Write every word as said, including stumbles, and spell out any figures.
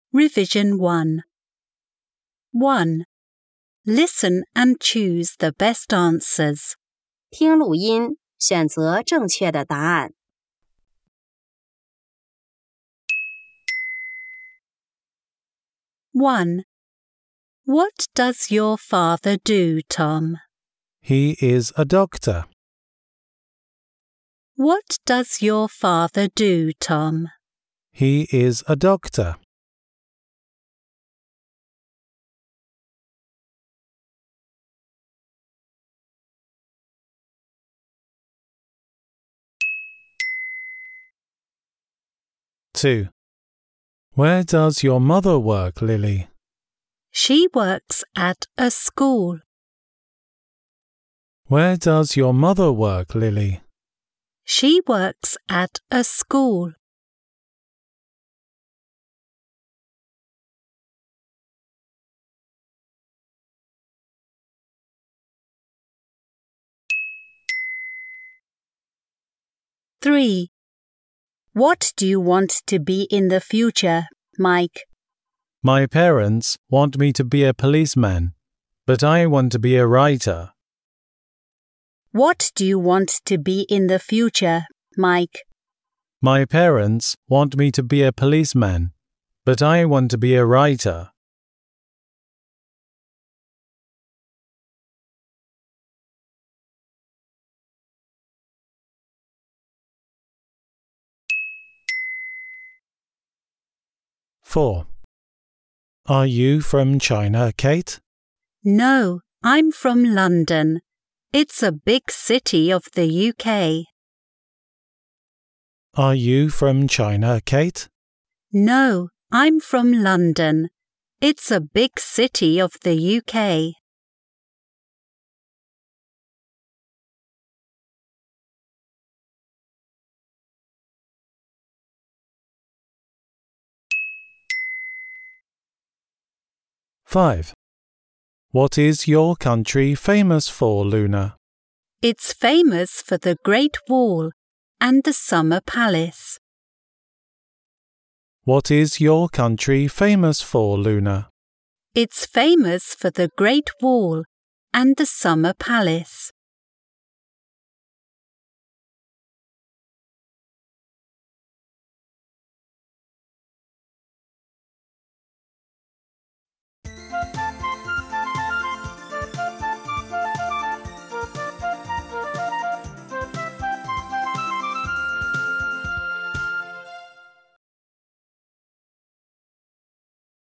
Revision one. one. Listen and choose the best answers. 听录音，选择正确的答案。 one. What does your father do, Tom? He is a doctor. What does your father do, Tom? He is a doctor. two. Where does your mother work, Lily? She works at a school. Where does your mother work, Lily? She works at a school. three. What do you want to be in the future, Mike? My parents want me to be a policeman, but I want to be a writer. What do you want to be in the future, Mike? My parents want me to be a policeman, but I want to be a writer. four. Are you from China, Kate? No, I'm from London. It's a big city of the U K. Are you from China, Kate? No, I'm from London. It's a big city of the U K. five. What is your country famous for, Luna? It's famous for the Great Wall and the Summer Palace. What is your country famous for, Luna? It's famous for the Great Wall and the Summer Palace.